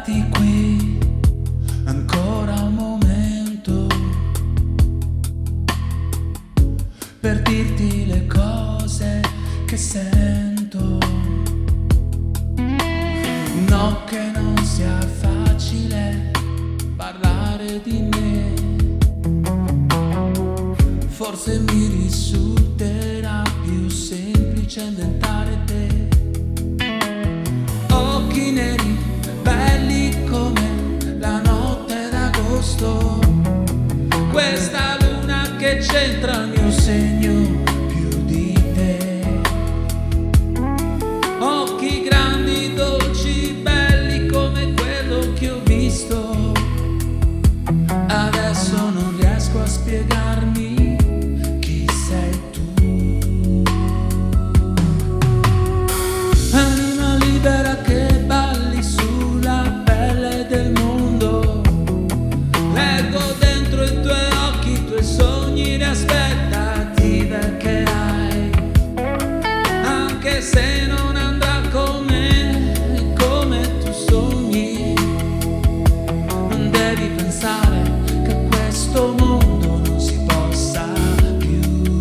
Resti qui ancora un momento per dirti le cose che sento. No, che non sia facile parlare di me. Forse mi risulterà più semplice inventare te. Occhi neri, belli come la notte d'agosto. Questa luna che c'entra il mio segno più di te. Occhi grandi, dolci, belli come quello che ho visto. Adesso non riesco a spiegarmi chi sei tu. Anima libera che balli sulla pelle del mondo. Leggo dentro i tuoi occhi, i tuoi sogni, le aspettative che hai. Anche se non andrà come tu sogni, non devi pensare che questo mondo non si possa più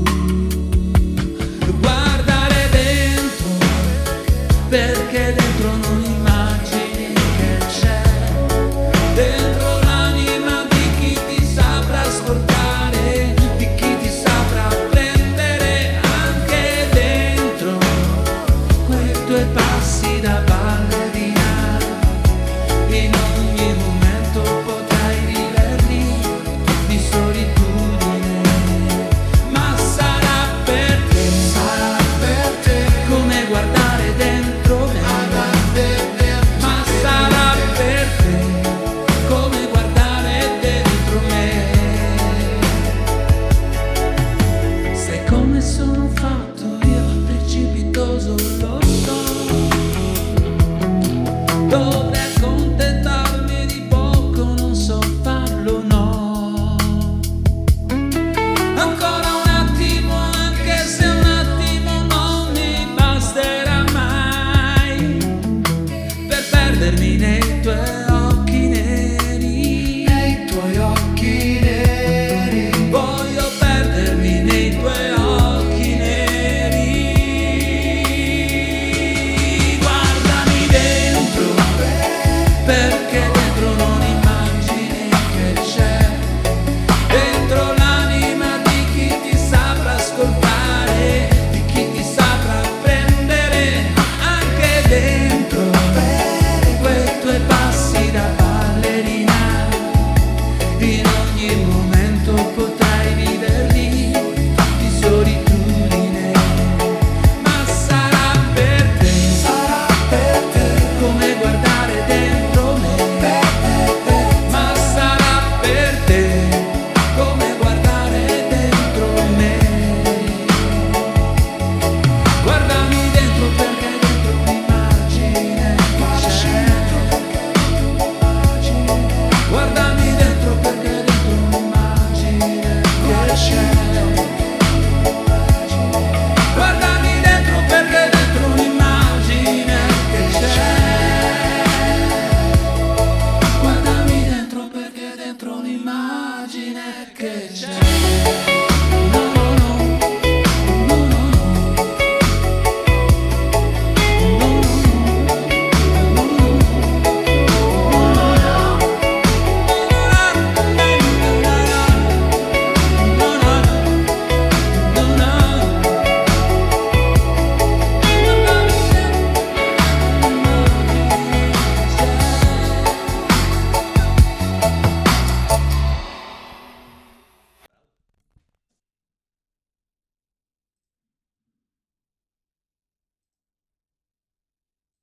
guardare dentro, perché dentro non immagini che c'è. Dentro l'anima di chi ti saprà ascoltare, di chi ti saprà prendere. Anche dentro quei tuoi passi da ballerina, in ogni momento potrai viverli di solitudine. Ma sarà per te come guardare dentro me. Ma sarà per te come guardare dentro me. Sai come sono fatto io, precipitoso, lo so. Dovrei accontentarmi di poco, non so farlo, no. Ancora un attimo, anche se un attimo non mi basterà mai per perdermi nei tuoi